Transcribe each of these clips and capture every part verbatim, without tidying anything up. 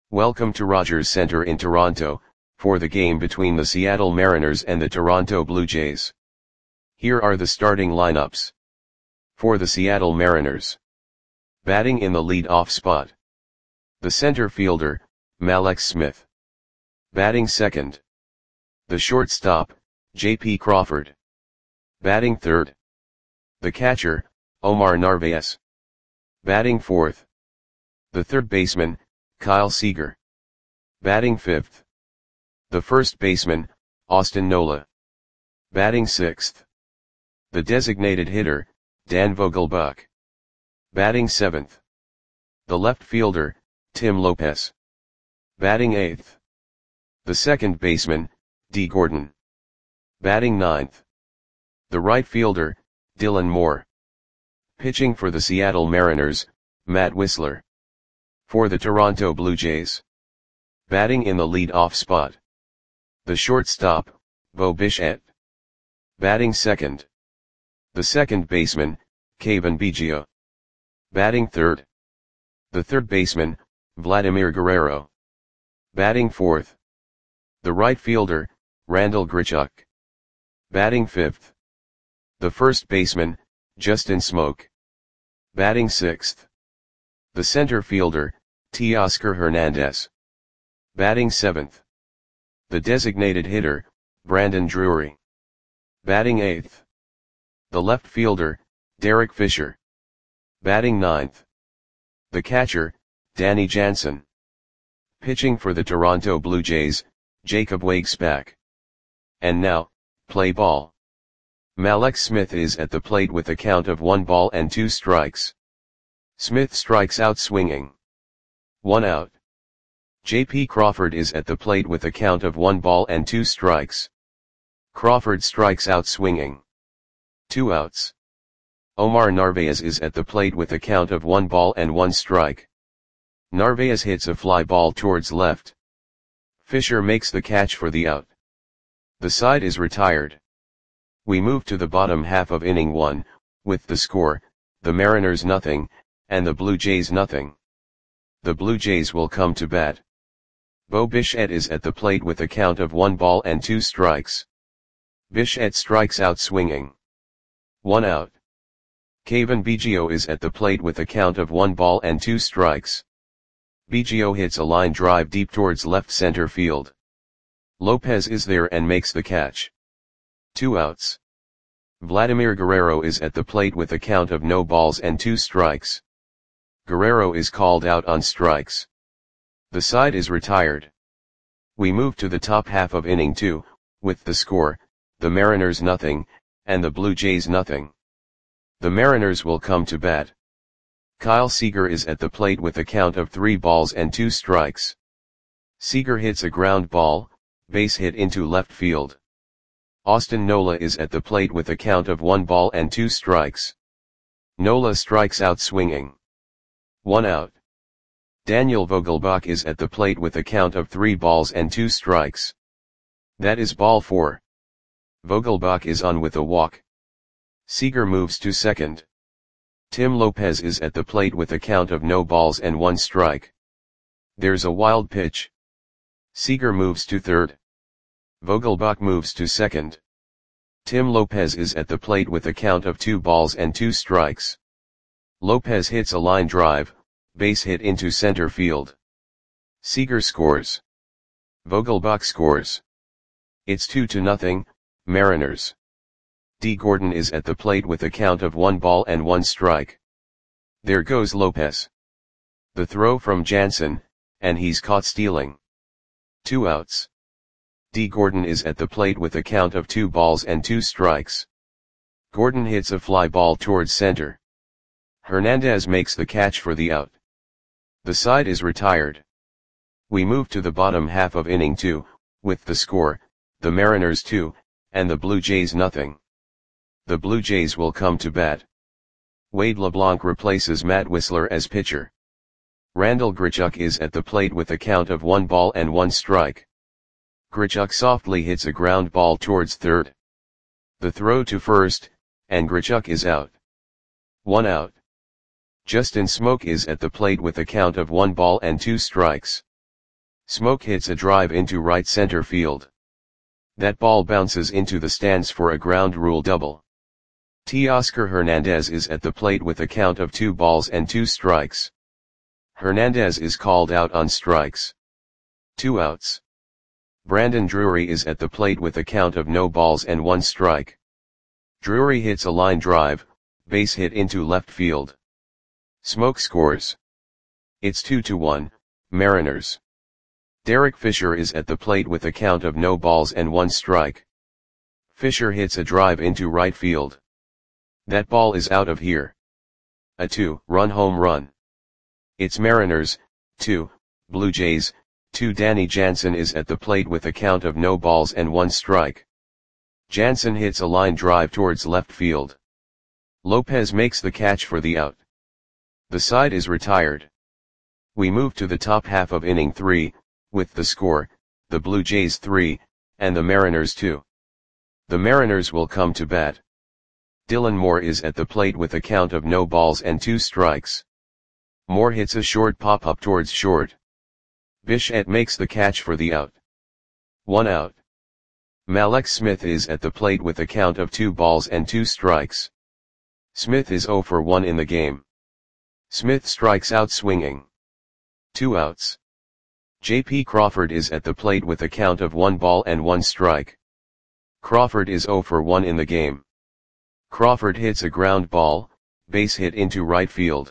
Welcome to Rogers Centre in Toronto, for the game between the Seattle Mariners and the Toronto Blue Jays. Here are the starting lineups. For the Seattle Mariners. Batting in the lead-off spot. The center fielder, Mallex Smith. Batting second. The shortstop, J P Crawford. Batting third. The catcher, Omar Narvaez. Batting fourth. The third baseman, Kyle Seager. Batting fifth. The first baseman, Austin Nola. Batting sixth. The designated hitter, Dan Vogelbach. Batting seventh. The left fielder, Tim Lopez. Batting eighth. The second baseman, Dee Gordon. Batting ninth. The right fielder, Dylan Moore. Pitching for the Seattle Mariners, Matt Wisler. For the Toronto Blue Jays. Batting in the lead-off spot. The shortstop, Bo Bichette. Batting second. The second baseman, Cavan Biggio. Batting third. The third baseman, Vladimir Guerrero. Batting fourth. The right fielder, Randal Grichuk. Batting fifth. The first baseman, Justin Smoak. Batting sixth. The center fielder, Teoscar Hernandez. Batting seventh. The designated hitter, Brandon Drury. Batting eighth. The left fielder, Derek Fisher. Batting ninth. The catcher, Danny Jansen. Pitching for the Toronto Blue Jays, Jacob Waguespack. And now, play ball. Mallex Smith is at the plate with a count of one ball and two strikes. Smith strikes out swinging. One out. J P Crawford is at the plate with a count of one ball and two strikes. Crawford strikes out swinging. Two outs. Omar Narvaez is at the plate with a count of one ball and one strike. Narvaez hits a fly ball towards left. Fisher makes the catch for the out. The side is retired. We move to the bottom half of inning one, with the score, the Mariners nothing, and the Blue Jays nothing. The Blue Jays will come to bat. Bo Bichette is at the plate with a count of one ball and two strikes. Bichette strikes out swinging. One out. Cavan Biggio is at the plate with a count of one ball and two strikes. Biggio hits a line drive deep towards left center field. Lopez is there and makes the catch. Two outs. Vladimir Guerrero is at the plate with a count of no balls and two strikes. Guerrero is called out on strikes. The side is retired. We move to the top half of inning two, with the score, the Mariners nothing, and the Blue Jays nothing. The Mariners will come to bat. Kyle Seager is at the plate with a count of three balls and two strikes. Seager hits a ground ball, base hit into left field. Austin Nola is at the plate with a count of one ball and two strikes. Nola strikes out swinging. One out. Daniel Vogelbach is at the plate with a count of three balls and two strikes. That is ball four. Vogelbach is on with a walk. Seager moves to second. Tim Lopez is at the plate with a count of no balls and one strike. There's a wild pitch. Seager moves to third. Vogelbach moves to second. Tim Lopez is at the plate with a count of two balls and two strikes. Lopez hits a line drive, base hit into center field. Seager scores. Vogelbach scores. It's two to nothing, Mariners. Dee Gordon is at the plate with a count of one ball and one strike. There goes Lopez. The throw from Jansen, and he's caught stealing. Two outs. Dee Gordon is at the plate with a count of two balls and two strikes. Gordon hits a fly ball towards center. Hernandez makes the catch for the out. The side is retired. We move to the bottom half of inning two, with the score, the Mariners two, and the Blue Jays nothing. The Blue Jays will come to bat. Wade LeBlanc replaces Matt Wisler as pitcher. Randal Grichuk is at the plate with a count of one ball and one strike. Grichuk softly hits a ground ball towards third. The throw to first, and Grichuk is out. One out. Justin Smoak is at the plate with a count of one ball and two strikes. Smoke hits a drive into right center field. That ball bounces into the stands for a ground rule double. Teoscar Hernandez is at the plate with a count of two balls and two strikes. Hernandez is called out on strikes. Two outs. Brandon Drury is at the plate with a count of no balls and one strike. Drury hits a line drive, base hit into left field. Smoke scores. It's two to one, Mariners. Derek Fisher is at the plate with a count of no balls and one strike. Fisher hits a drive into right field. That ball is out of here. A two-run home run. It's Mariners, two, Blue Jays, two. Danny Jansen is at the plate with a count of no balls and one strike. Jansen hits a line drive towards left field. Lopez makes the catch for the out. The side is retired. We move to the top half of inning three, with the score, the Blue Jays three, and the Mariners two. The Mariners will come to bat. Dylan Moore is at the plate with a count of no balls and two strikes. Moore hits a short pop-up towards short. Bichette makes the catch for the out. One out. Mallex Smith is at the plate with a count of two balls and two strikes. Smith is zero for one in the game. Smith strikes out swinging. Two outs. J P Crawford is at the plate with a count of one ball and one strike. Crawford is zero for one in the game. Crawford hits a ground ball, base hit into right field.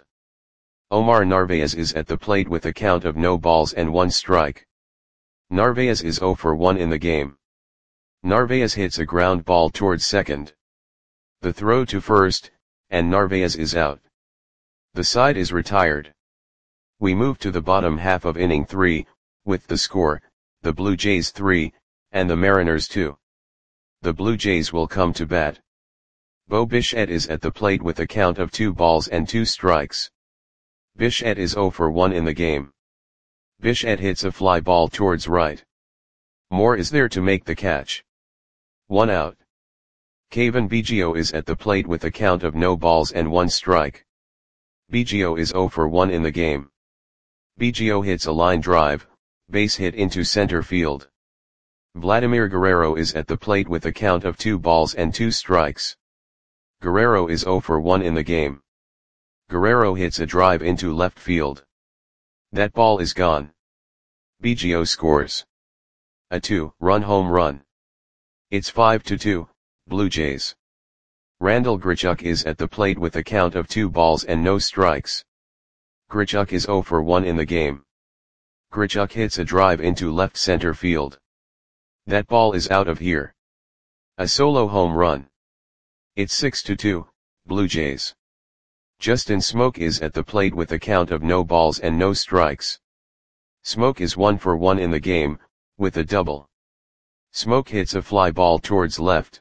Omar Narvaez is at the plate with a count of no balls and one strike. Narvaez is zero for one in the game. Narvaez hits a ground ball towards second. The throw to first, and Narvaez is out. The side is retired. We move to the bottom half of inning three, with the score, the Blue Jays three, and the Mariners two. The Blue Jays will come to bat. Bo Bichette is at the plate with a count of two balls and two strikes. Bichette is zero for one in the game. Bichette hits a fly ball towards right. Moore is there to make the catch. One out. Cavan Biggio is at the plate with a count of no balls and one strike. Biggio is zero for one in the game. Biggio hits a line drive, base hit into center field. Vladimir Guerrero is at the plate with a count of two balls and two strikes. Guerrero is zero for one in the game. Guerrero hits a drive into left field. That ball is gone. Biggio scores a two-run home run. It's five to two, Blue Jays. Randall Grichuk is at the plate with a count of two balls and no strikes. Grichuk is zero for one in the game. Grichuk hits a drive into left center field. That ball is out of here. A solo home run. It's six to two, Blue Jays. Justin Smoke is at the plate with a count of no balls and no strikes. Smoke is one for one in the game, with a double. Smoke hits a fly ball towards left.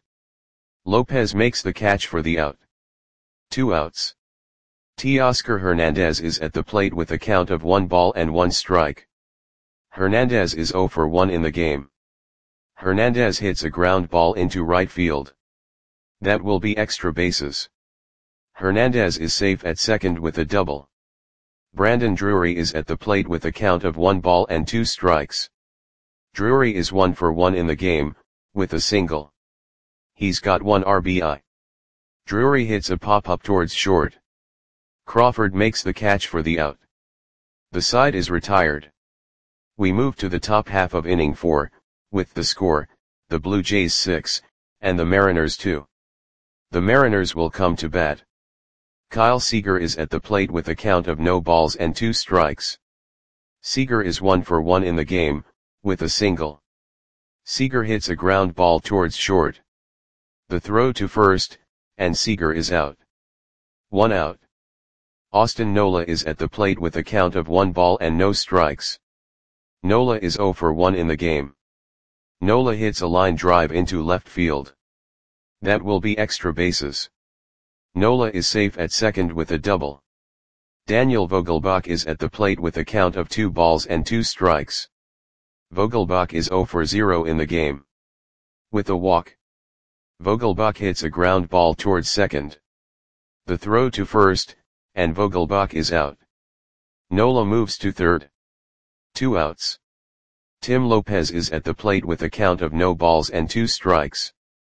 Lopez makes the catch for the out. Two outs. Teoscar Hernandez is at the plate with a count of one ball and one strike. Hernandez is zero for one in the game. Hernandez hits a ground ball into right field. That will be extra bases. Hernandez is safe at second with a double. Brandon Drury is at the plate with a count of one ball and two strikes. Drury is one for one in the game, with a single. He's got one R B I. Drury hits a pop-up towards short. Crawford makes the catch for the out. The side is retired. We move to the top half of inning four, with the score, the Blue Jays six, and the Mariners two. The Mariners will come to bat. Kyle Seager is at the plate with a count of no balls and two strikes. Seager is one for one in the game, with a single. Seager hits a ground ball towards short. The throw to first, and Seager is out. One out. Austin Nola is at the plate with a count of one ball and no strikes. Nola is zero for one in the game. Nola hits a line drive into left field. That will be extra bases. Nola is safe at second with a double. Daniel Vogelbach is at the plate with a count of two balls and two strikes. Vogelbach is zero for zero in the game. With a walk. Vogelbach hits a ground ball towards second. The throw to first, and Vogelbach is out. Nola moves to third. Two outs. Tim Lopez is at the plate with a count of no balls and two strikes.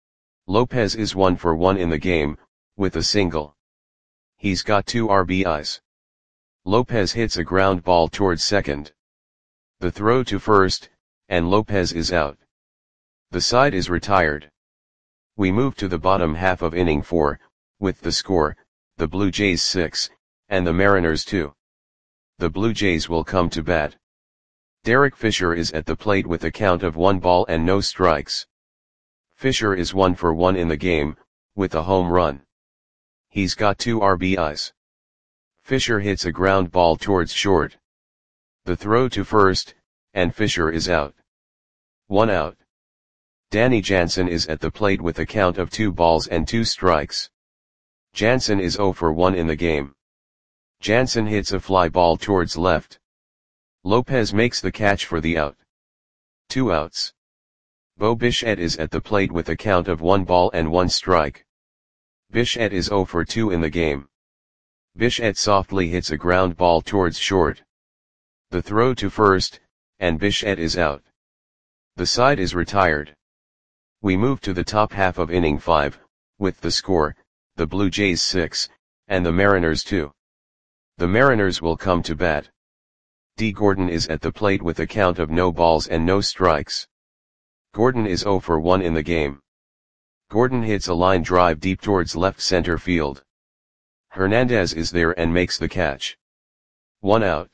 Lopez is one for one in the game, with a single. He's got two R B Is. Lopez hits a ground ball towards second. The throw to first, and Lopez is out. The side is retired. We move to the bottom half of inning four, with the score, the Blue Jays six, and the Mariners two. The Blue Jays will come to bat. Derek Fisher is at the plate with a count of one ball and no strikes. Fisher is one for one in the game, with a home run. He's got two R B Is. Fisher hits a ground ball towards short. The throw to first, and Fisher is out. One out. Danny Jansen is at the plate with a count of two balls and two strikes. Jansen is zero for one in the game. Jansen hits a fly ball towards left. Lopez makes the catch for the out. Two outs. Bo Bichette is at the plate with a count of one ball and one strike. Bichette is zero for two in the game. Bichette softly hits a ground ball towards short. The throw to first, and Bichette is out. The side is retired. We move to the top half of inning five, with the score, the Blue Jays six, and the Mariners two. The Mariners will come to bat. D. Gordon is at the plate with a count of no balls and no strikes. Gordon is zero for one in the game. Gordon hits a line drive deep towards left center field. Hernandez is there and makes the catch. One out.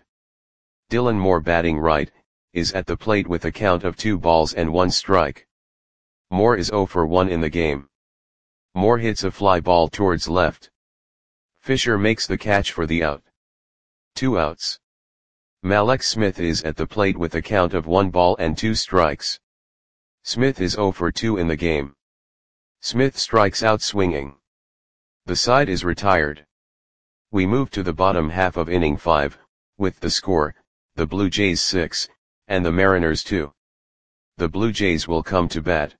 Dylan Moore, batting right, is at the plate with a count of two balls and one strike. Moore is zero for one in the game. Moore hits a fly ball towards left. Fisher makes the catch for the out. Two outs. Mallex Smith is at the plate with a count of one ball and two strikes. Smith is zero for two in the game. Smith strikes out swinging. The side is retired. We move to the bottom half of inning five, with the score, the Blue Jays six, and the Mariners two. The Blue Jays will come to bat.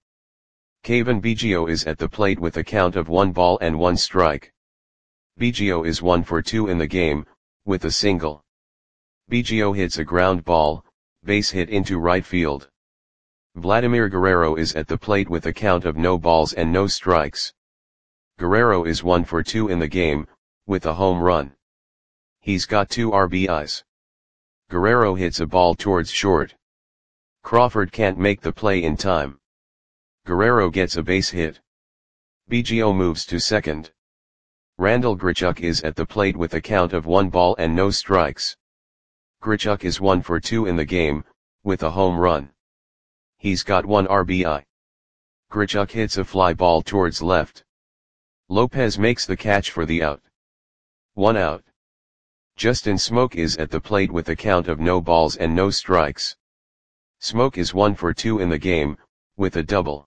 Cavan Biggio is at the plate with a count of one ball and one strike. Biggio is one for two in the game, with a single. Biggio hits a ground ball, base hit into right field. Vladimir Guerrero is at the plate with a count of no balls and no strikes. Guerrero is one for two in the game, with a home run. He's got two R B Is. Guerrero hits a ball towards short. Crawford can't make the play in time. Guerrero gets a base hit. Biggio moves to second. Randall Grichuk is at the plate with a count of one ball and no strikes. Grichuk is one for two in the game, with a home run. He's got one R B I. Grichuk hits a fly ball towards left. Lopez makes the catch for the out. One out. Justin Smoke is at the plate with a count of no balls and no strikes. Smoke is one for two in the game, with a double.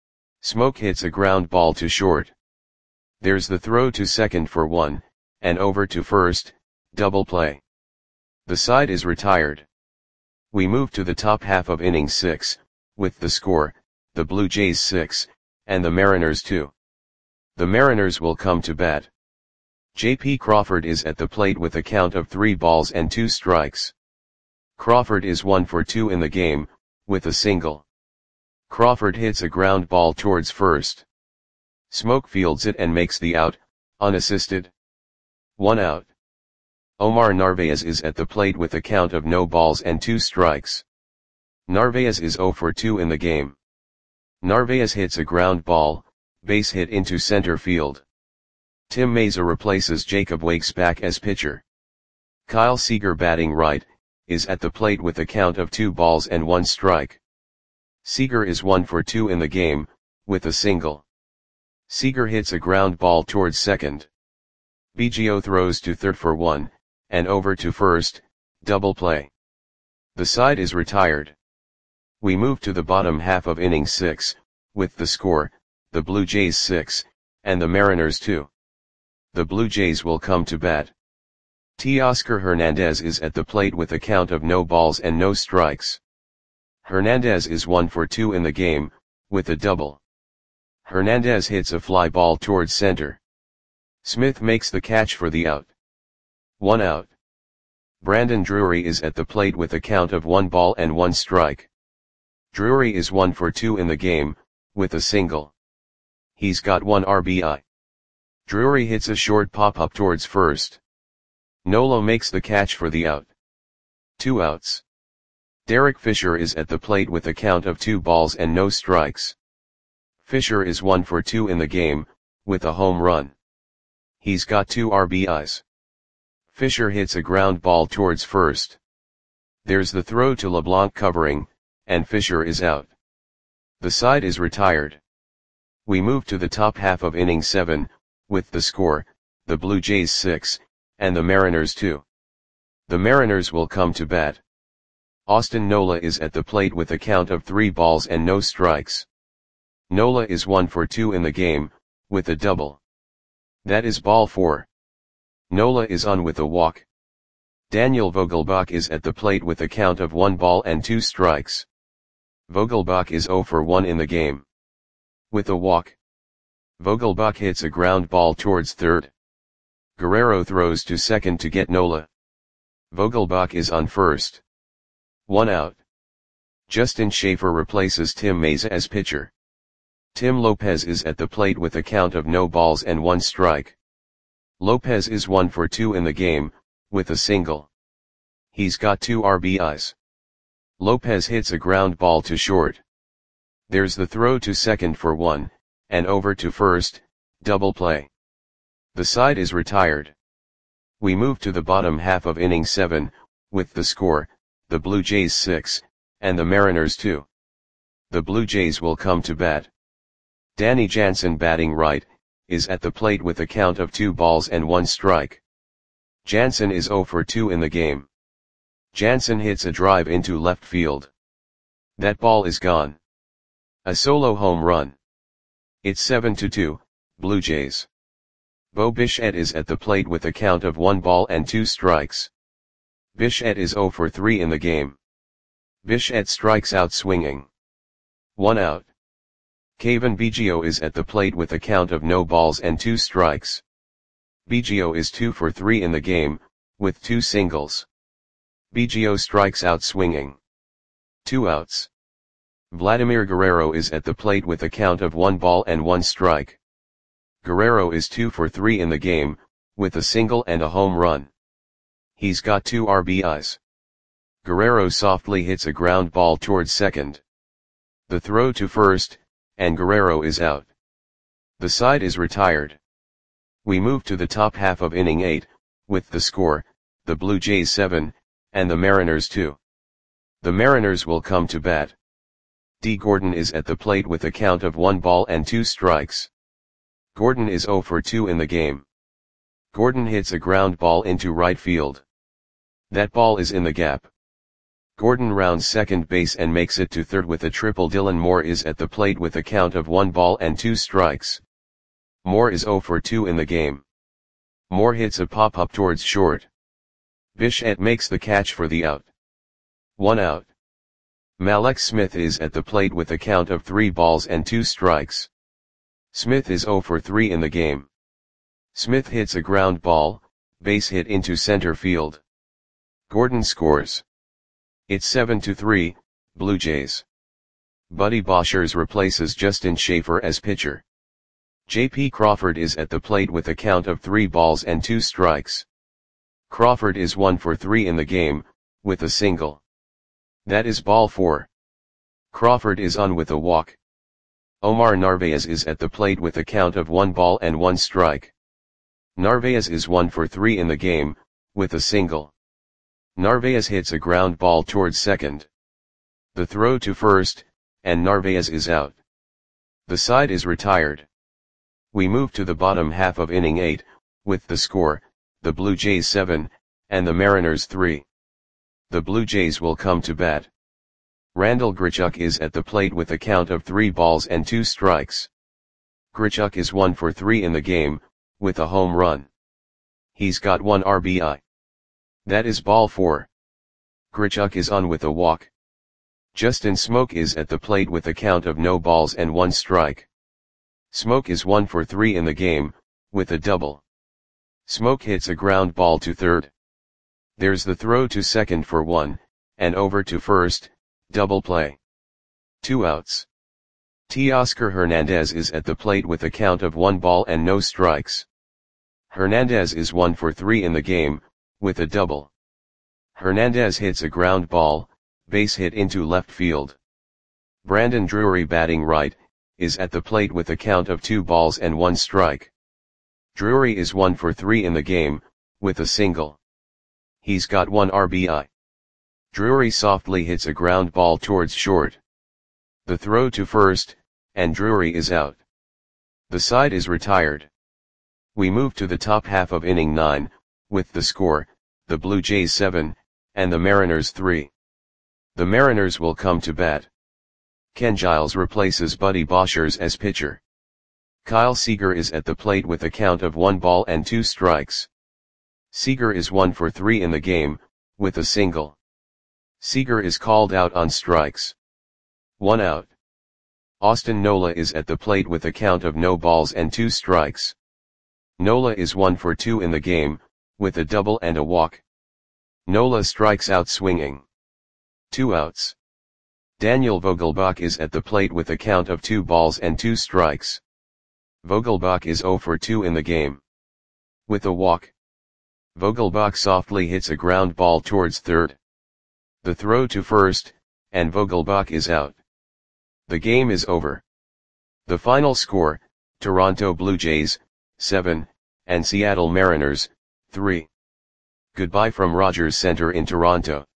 Smoke hits a ground ball to short. There's the throw to second for one, and over to first, double play. The side is retired. We move to the top half of inning six, with the score, the Blue Jays six, and the Mariners two. The Mariners will come to bat. J P Crawford is at the plate with a count of three balls and two strikes. Crawford is one for two in the game, with a single. Crawford hits a ground ball towards first. Smoke fields it and makes the out, unassisted. One out. Omar Narvaez is at the plate with a count of no balls and two strikes. Narvaez is zero for two in the game. Narvaez hits a ground ball, base hit into center field. Tim Mayza replaces Jacob Waguespack as pitcher. Kyle Seager, batting right, is at the plate with a count of two balls and one strike. Seager is one for two in the game, with a single. Seager hits a ground ball towards second. Biggio throws to third for one, and over to first, double play. The side is retired. We move to the bottom half of inning six, with the score, the Blue Jays six, and the Mariners two. The Blue Jays will come to bat. Teoscar Hernandez is at the plate with a count of no balls and no strikes. Hernandez is one for two in the game, with a double. Hernandez hits a fly ball towards center. Smith makes the catch for the out. One out. Brandon Drury is at the plate with a count of one ball and one strike. Drury is one for two in the game, with a single. He's got one R B I. Drury hits a short pop-up towards first. Nola makes the catch for the out. Two outs. Derek Fisher is at the plate with a count of two balls and no strikes. Fisher is one for two in the game, with a home run. He's got two R B Is. Fisher hits a ground ball towards first. There's the throw to LeBlanc covering, and Fisher is out. The side is retired. We move to the top half of inning seven, with the score, the Blue Jays six, and the Mariners two. The Mariners will come to bat. Austin Nola is at the plate with a count of three balls and no strikes. Nola is one for two in the game, with a double. That is ball four. Nola is on with a walk. Daniel Vogelbach is at the plate with a count of one ball and two strikes. Vogelbach is zero for one in the game. With a walk. Vogelbach hits a ground ball towards third. Guerrero throws to second to get Nola. Vogelbach is on first. One out. Justin Schaefer replaces Tim Mayza as pitcher. Tim Lopez is at the plate with a count of no balls and one strike. Lopez is one for two in the game, with a single. He's got two R B Is. Lopez hits a ground ball to short. There's the throw to second for one, and over to first, double play. The side is retired. We move to the bottom half of inning seven, with the score, the Blue Jays six, and the Mariners two. The Blue Jays will come to bat. Danny Jansen, batting right, is at the plate with a count of two balls and one strike. Jansen is zero for two in the game. Jansen hits a drive into left field. That ball is gone. A solo home run. It's seven to two, Blue Jays. Bo Bichette is at the plate with a count of one ball and two strikes. Bichette is zero for three in the game. Bichette strikes out swinging. One out. Cavan Biggio is at the plate with a count of no balls and two strikes. Biggio is two for three in the game, with two singles. Biggio strikes out swinging. Two outs. Vladimir Guerrero is at the plate with a count of one ball and one strike. Guerrero is two for three in the game, with a single and a home run. He's got two R B Is. Guerrero softly hits a ground ball towards second. The throw to first, and Guerrero is out. The side is retired. We move to the top half of inning eight, with the score, the Blue Jays seven, and the Mariners two. The Mariners will come to bat. D. Gordon is at the plate with a count of one ball and two strikes. Gordon is zero for two in the game. Gordon hits a ground ball into right field. That ball is in the gap. Gordon rounds second base and makes it to third with a triple. Dylan Moore is at the plate with a count of one ball and two strikes. Moore is zero for two in the game. Moore hits a pop-up towards short. Bichette makes the catch for the out. One out. Mallex Smith is at the plate with a count of three balls and two strikes. Smith is zero for three in the game. Smith hits a ground ball, base hit into center field. Gordon scores. It's seven to three, Blue Jays. Buddy Boshers replaces Justin Schaefer as pitcher. J P Crawford is at the plate with a count of three balls and two strikes. Crawford is one for three in the game, with a single. That is ball four. Crawford is on with a walk. Omar Narvaez is at the plate with a count of one ball and one strike. Narvaez is one for three in the game, with a single. Narvaez hits a ground ball towards second. The throw to first, and Narvaez is out. The side is retired. We move to the bottom half of inning eight, with the score, the Blue Jays seven, and the Mariners three. The Blue Jays will come to bat. Randall Grichuk is at the plate with a count of three balls and two strikes. Grichuk is one for three in the game, with a home run. He's got one R B I. That is ball four. Grichuk is on with a walk. Justin Smoke is at the plate with a count of no balls and one strike. Smoke is one for three in the game, with a double. Smoke hits a ground ball to third. There's the throw to second for one, and over to first, double play. Two outs. Teoscar Hernandez is at the plate with a count of one ball and no strikes. Hernandez is one for three in the game, with a double. Hernandez hits a ground ball, base hit into left field. Brandon Drury, batting right, is at the plate with a count of two balls and one strike. Drury is one for three in the game, with a single. He's got one R B I. Drury softly hits a ground ball towards short. The throw to first, and Drury is out. The side is retired. We move to the top half of inning nine, with the score, the Blue Jays seven, and the Mariners three. The Mariners will come to bat. Ken Giles replaces Buddy Boshers as pitcher. Kyle Seager is at the plate with a count of one ball and two strikes. Seager is one for three in the game, with a single. Seager is called out on strikes. One out. Austin Nola is at the plate with a count of no balls and two strikes. Nola is one for two in the game, with a double and a walk. Nola strikes out swinging. Two outs. Daniel Vogelbach is at the plate with a count of two balls and two strikes. Vogelbach is zero for two in the game. With a walk. Vogelbach softly hits a ground ball towards third. The throw to first, and Vogelbach is out. The game is over. The final score, Toronto Blue Jays, seven, and Seattle Mariners, three. Goodbye from Rogers Center in Toronto.